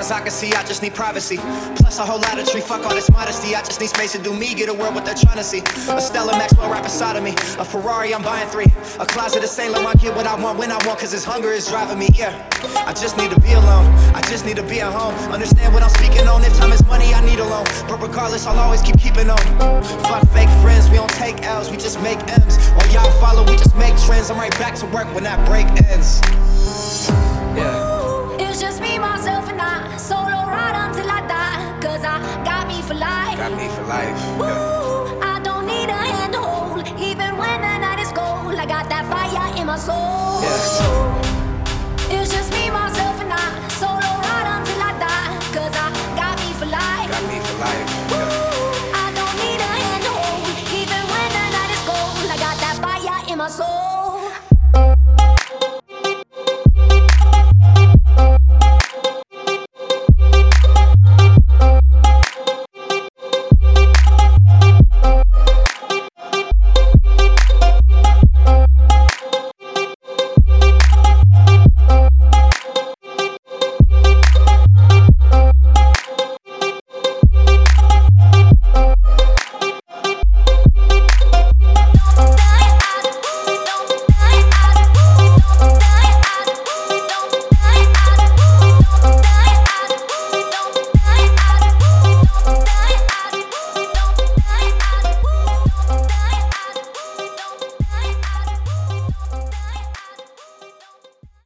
as I can see, I just need privacy. Plus a whole lot of tree, fuck all this modesty. I just need space to do me, get a world what they're trying to see. A Stella Maxwell right beside of me. A Ferrari, I'm buying 3. A closet of Saint Laurent, get what I want when I want, cause this hunger is driving me, yeah. I just need to be alone, I just need to be at home. Understand what I'm speaking on, if time is money, I need a loan. But regardless, I'll always keep keeping on. Fuck fake friends, we don't take L's, we just make M's. While y'all follow, we just make trends. I'm right back to work when that break ends. Yeah. It's just me, myself, and I. Solo ride until I die. Cause I got me for life. Got me for life. Woo, I don't need a hand to hold. Even when the night is cold, I got that fire in my soul. Yeah.